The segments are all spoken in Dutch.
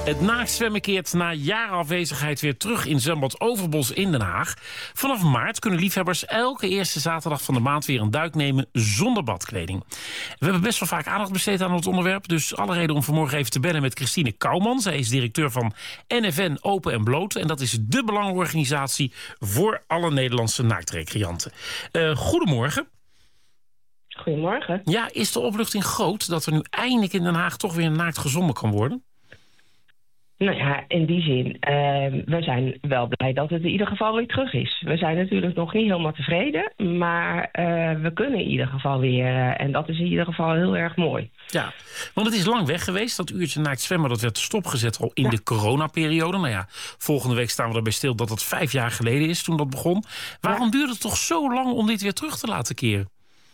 Het naaktzwemmen keert na jaren afwezigheid weer terug in zwembad Overbos in Den Haag. Vanaf maart kunnen liefhebbers elke eerste zaterdag van de maand weer een duik nemen zonder badkleding. We hebben best wel vaak aandacht besteed aan het onderwerp, dus alle reden om vanmorgen even te bellen met Christine Kouwman. Zij is directeur van NFN Open en Bloot en dat is de belangenorganisatie voor alle Nederlandse naaktrecreanten. Goedemorgen. Goedemorgen. Ja, is de opluchting groot dat er nu eindelijk in Den Haag toch weer naakt gezwommen kan worden? Nou ja, in die zin, we zijn wel blij dat het in ieder geval weer terug is. We zijn natuurlijk nog niet helemaal tevreden, maar we kunnen in ieder geval weer. En dat is in ieder geval heel erg mooi. Ja, want het is lang weg geweest. Dat uurtje naakt zwemmen, dat werd stopgezet al in de coronaperiode. Nou ja, volgende week staan we erbij stil dat het 5 jaar geleden is toen dat begon. Waarom duurde het toch zo lang om dit weer terug te laten keren?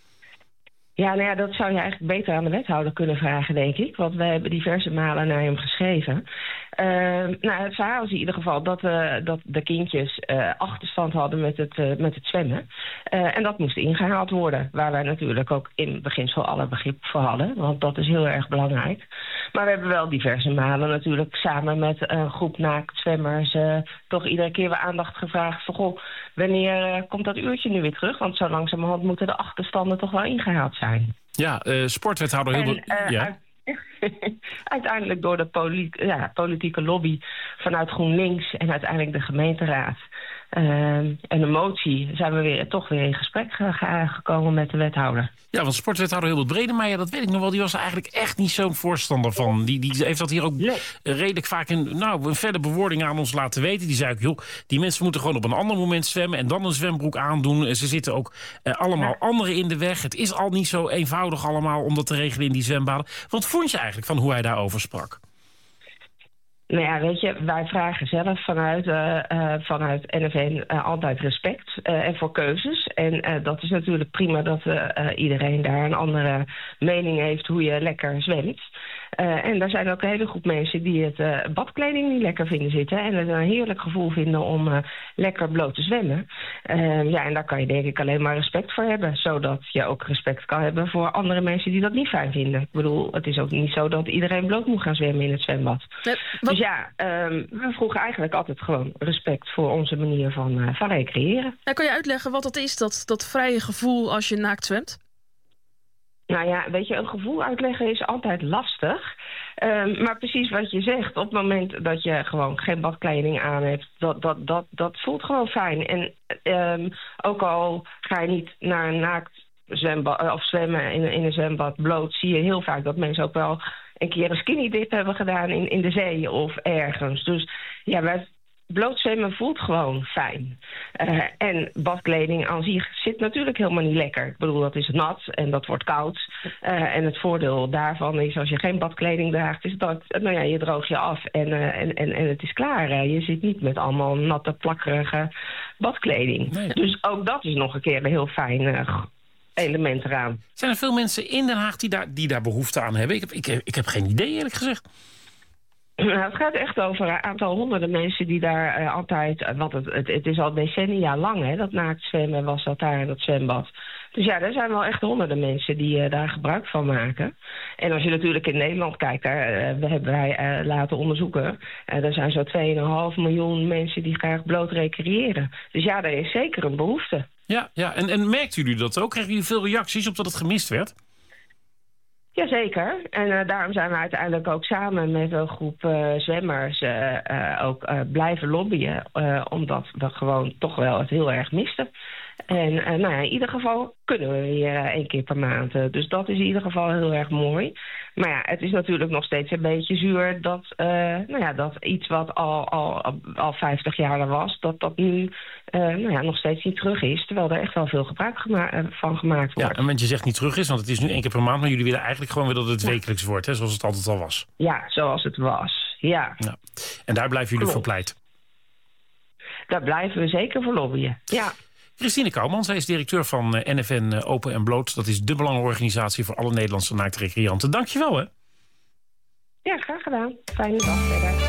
Ja, nou ja, dat zou je eigenlijk beter aan de wethouder kunnen vragen, denk ik. Want we hebben diverse malen naar hem geschreven. Nou, het verhaal is in ieder geval dat de kindjes achterstand hadden met het zwemmen. En dat moest ingehaald worden. Waar wij natuurlijk ook in beginsel alle begrip voor hadden. Want dat is heel erg belangrijk. Maar we hebben wel diverse malen natuurlijk samen met een groep naaktzwemmers toch iedere keer weer aandacht gevraagd van goh, wanneer komt dat uurtje nu weer terug? Want zo langzamerhand moeten de achterstanden toch wel ingehaald zijn. Ja, sportwethouder uiteindelijk door de politieke lobby vanuit GroenLinks en uiteindelijk de gemeenteraad en de motie zijn we toch weer in gesprek gekomen met de wethouder. Ja, want sportwethouder Hilbert Bredemeijer, dat weet ik nog wel, die was er eigenlijk echt niet zo'n voorstander van. Die heeft dat hier ook redelijk vaak een verder bewoording aan ons laten weten. Die zei ook, joh, die mensen moeten gewoon op een ander moment zwemmen en dan een zwembroek aandoen. Ze zitten ook allemaal anderen in de weg. Het is al niet zo eenvoudig allemaal om dat te regelen in die zwembaden. Wat vond je eigenlijk van hoe hij daarover sprak? Nou ja, weet je, wij vragen zelf vanuit NFN altijd respect en voor keuzes. En dat is natuurlijk prima dat iedereen daar een andere mening heeft hoe je lekker zwemt. En daar zijn ook een hele groep mensen die het badkleding niet lekker vinden zitten. En het een heerlijk gevoel vinden om lekker bloot te zwemmen. En daar kan je denk ik alleen maar respect voor hebben. Zodat je ook respect kan hebben voor andere mensen die dat niet fijn vinden. Ik bedoel, het is ook niet zo dat iedereen bloot moet gaan zwemmen in het zwembad. Dus ja, we vroegen eigenlijk altijd gewoon respect voor onze manier van recreëren. Ja, kan je uitleggen wat dat is, dat vrije gevoel als je naakt zwemt? Nou ja, weet je, een gevoel uitleggen is altijd lastig. Maar precies wat je zegt, op het moment dat je gewoon geen badkleding aan hebt, dat voelt gewoon fijn. En ook al ga je niet naar een naakt zwembad of zwemmen in een zwembad bloot, zie je heel vaak dat mensen ook wel een keer een skinny dip hebben gedaan in de zee of ergens. Dus ja, bloot zwemmen voelt gewoon fijn. En badkleding aan zich zit natuurlijk helemaal niet lekker. Ik bedoel, dat is nat en dat wordt koud. En het voordeel daarvan is, als je geen badkleding draagt, is dat je droogt je af en het is klaar. Je zit niet met allemaal natte, plakkerige badkleding. Nee. Dus ook dat is nog een keer een heel fijn element eraan. Zijn er veel mensen in Den Haag die daar behoefte aan hebben? Ik heb geen idee, eerlijk gezegd. Nou, het gaat echt over een aantal honderden mensen die daar altijd, want het is al decennia lang, hè, dat naaktzwemmen was dat daar in dat zwembad. Dus ja, er zijn wel echt honderden mensen die daar gebruik van maken. En als je natuurlijk in Nederland kijkt, daar hebben wij laten onderzoeken. Er zijn zo 2,5 miljoen mensen die graag bloot recreëren. Dus ja, er is zeker een behoefte. Ja, en merkten jullie dat ook? Kregen jullie veel reacties op dat het gemist werd? Jazeker. En daarom zijn we uiteindelijk ook samen met een groep zwemmers blijven lobbyen. Omdat we gewoon toch wel het heel erg misten. En in ieder geval kunnen we weer 1 keer per maand. Dus dat is in ieder geval heel erg mooi. Maar ja, het is natuurlijk nog steeds een beetje zuur dat iets wat al 50 jaar er was, dat nu nog steeds niet terug is. Terwijl er echt wel veel gebruik van gemaakt wordt. Ja, en want je zegt niet terug is, want het is nu 1 keer per maand, maar jullie willen eigenlijk gewoon weer dat het wekelijks wordt, hè, zoals het altijd al was. Ja, zoals het was. Ja. En daar blijven jullie voor pleiten? Daar blijven we zeker voor lobbyen, ja. Christine Kouwman, zij is directeur van NFN Open en Bloot. Dat is de belangenorganisatie voor alle Nederlandse naaktrecreanten. Dank je wel, hè? Ja, graag gedaan. Fijne dag verder.